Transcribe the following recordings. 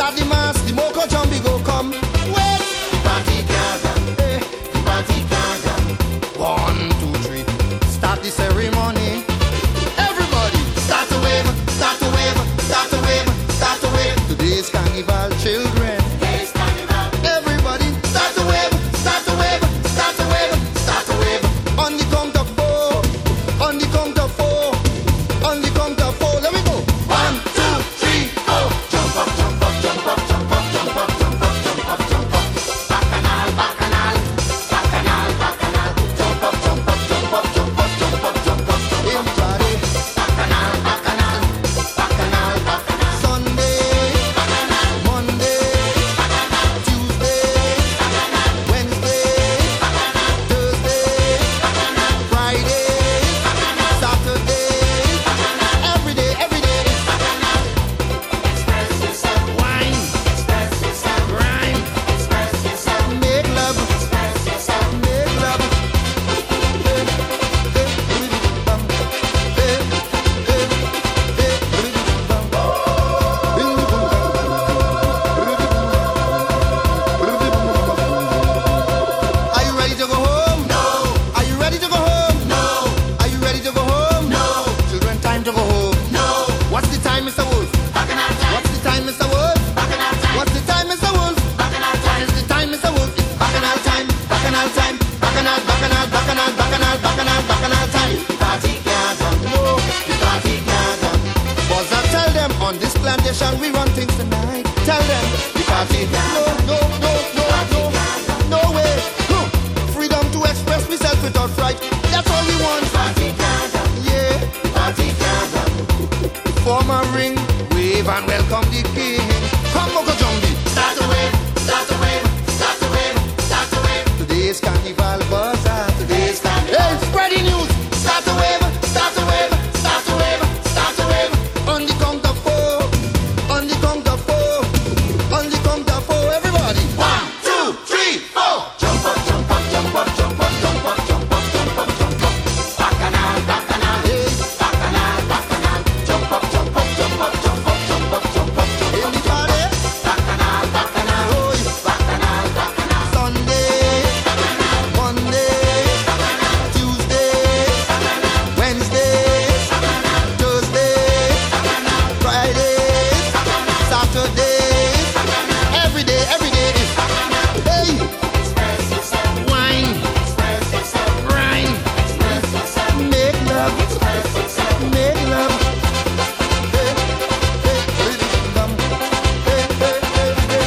start the mass, the Moko Jumbie go come. Wait, the party can't done. The party can't done. 1, 2, 3, start the ceremony. Everybody, start to wave, start to wave, start to wave, start to wave. Today's carnival, children. Today's carnival. Everybody, start to wave, start to wave, start to wave, start to wave. On the count of 4, on the count of 4, on the count of 4. Let me go. 1, 2, 3, 4. Jump up, jump up, jump up, jump up, jump up, jump up, jump up, jump up. Bacchanal, bacchanal, bacchanal, bacchanal. Jump up, jump up, jump up, jump up, jump up, jump up, jump up. Everybody. Bacchanal, bacchanal, bacchanal, bacchanal. Sunday, bacchanal. Monday, bacchanal. Tuesday, bacchanal. Wednesday, bacchanal. Thursday, bacchanal. Friday, bacchanal. Saturday, bacchanal. Every day, every day. Bacchanal. Express yourself. Wine. Express yourself. Rhyme. Express yourself. Make love. Express yourself. Make love. Are you ready to go home? No. Are you ready to go home? No. Are you ready to go home? No. Children, time to go home. No. What's the time, Mr. Wolf? Bacchanal time. What's the time, Mr. Wolf? Bacchanal time. What's the time, Mr. Wolf? Bacchanal time. What is the time, Mr. Wolf? It's bacchanal time. Bacchanal time. Bacchanal, bacchanal, bacchanal, bacchanal, bacchanal, bacchanal time. The party can't done. No. The party can't done. Buzzer, tell them on this plantation we run things tonight. Tell them the party can't done. No, no, no, no, no, no way. Freedom to express myself without fright. That's all we want. Party can't done. Yeah. Party can't done. Form a ring, wave and welcome the king. Come, Moko Jumbie. Start to wave, start to wave, start to wave, start to wave. Today's carnival buzzer. Today's carnival. Hey, spread the news. Start to wave, start to wave, start to wave, start to wave. On the count of 4, on the count of 4, on the count of 4. Everybody. 1, 2, 3, 4. Jump up, jump up, jump up, jump up, jump up, jump up, jump up, jump up. Bacchanal, bacchanal, hey. Bacchanal, bacchanal. Jump up, jump up, jump up, jump up, jump up, jump up, jump up. Everybody. Bacchanal, bacchanal, oh, bacchanal, bacchanal. Sunday, bacchanal. Monday, bacchanal. Tuesday, bacchanal. Wednesday, bacchanal. Thursday, bacchanal. Friday, bacchanal. Saturday, bacchanal. Every day is bacchanal. Hey, express yourself. Wine, express yourself. Rhyme, express yourself. Make love, express yourself. Make love. Hey, hey, hey, bum. Hey, hey, hey, hey.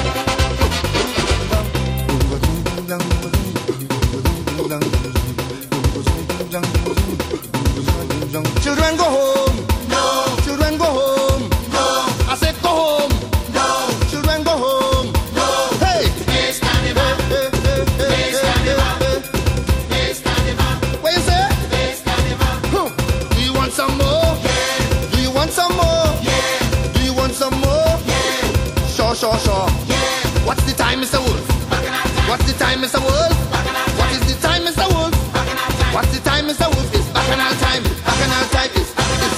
Children, go home. No. Children, go home. No. I said go home. No. Children, go home. No. Hey. Today's carnival. Hey, hey, hey, today's carnival. Today's carnival. What you say? Today's carnival. Do you want some more? Yeah. Do you want some more? Yeah. Do you want some more? Yeah. Sure, sure, sure. Yeah. What's the time, Mr. Wolf? Bacchanal time. What's the time, Mr. Wolf? Bacchanal time. What is the time, Mr. Wolf? Bacchanal time. What's the time, Mr. Wolf? It's bacchanal time. Bacchanal time is.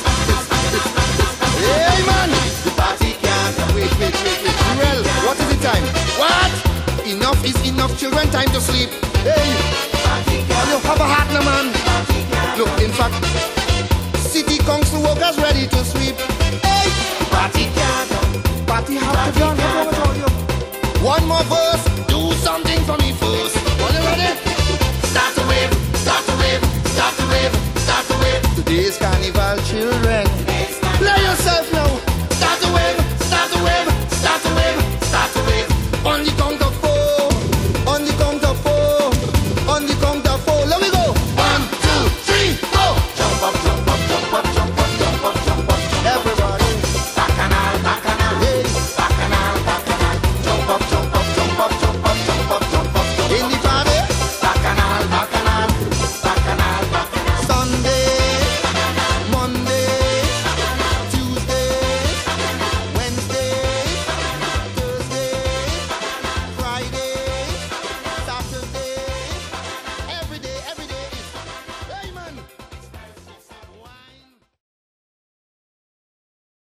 Hey, man. The party can't. Wait. Well, what is the time? What? Enough is enough, children. Time to sleep. Hey. You have a heart, no man. Look, in fact, city council workers ready to sweep. Hey. Party can't. Party have to be on. One more verse. Do something for me first. Are you ready? Start to wave, start to wave, start to wave, start to wave. Today's carnival, children.